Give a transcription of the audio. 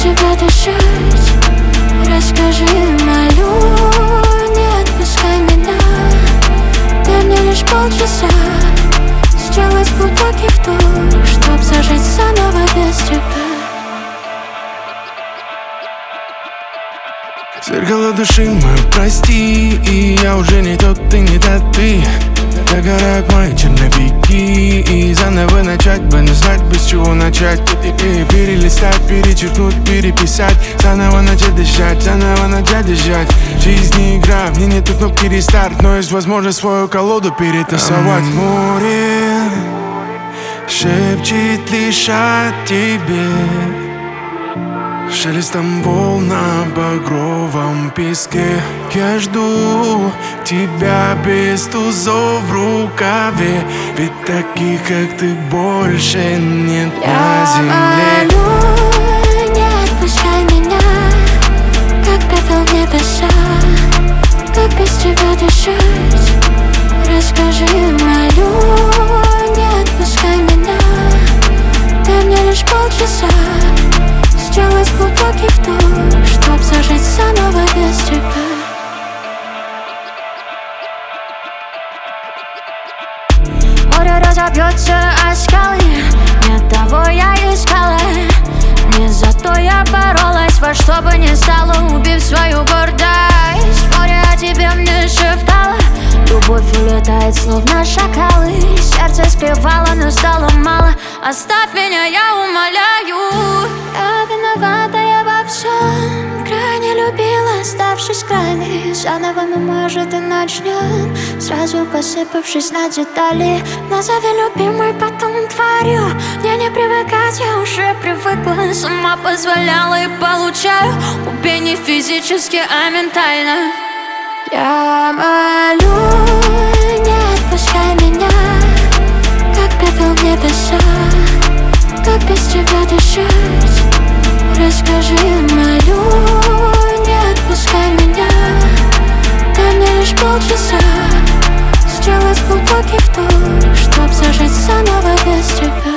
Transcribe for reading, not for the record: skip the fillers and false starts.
тебя дышать. Расскажи, молю, не отпускай меня. Дай мне лишь полчаса сделать глубокий вдох, чтоб зажить заново без тебя. Зеркало души мой, прости, и я уже не тот, ты не та ты. Догорают мои черновики, и заново начать бы, не знать, без чего начать. И перелистать, перечеркнуть, переписать, заново начать дышать, заново начать дышать. Жизнь не игра, мне нету кнопки рестарт, но есть возможность свою колоду перетасовать. Море шепчет лишь о тебе, шелестом волн на багровом песке. Я жду тебя без тузов в рукаве, ведь таких, как ты, больше нет на земле. Молю, не отпускай меня, как пепел в небеса, как без тебя дышать. Расскажи, молю, не отпускай меня. Дай мне лишь полчаса сделать глубокий вдох, чтоб зажить заново без тебя. Море разобьется о скалы, не того я искала. Не за то я боролась, во что бы ни стало, убив свою гордость. Море о тебе мне шептало, любовь улетает словно шакалы. Сердце скрывало, но стало мало. Оставь меня, я умоляю. Я виновата во всем, крайне любила, оставшись крайней. Заново мы, может, и начнем, сразу посыпавшись на детали. Назови любимой, потом тварью. Мне не привыкать, я уже привыкла. Сама позволяла и получаю. Убей не физически, а ментально. Я молю, не отпускай меня, как пепел в небеса, как без тебя дышать. Расскажи, молю, не отпускай меня. Дай мне лишь полчаса сделать глубокий вдох, чтоб зажить заново без тебя.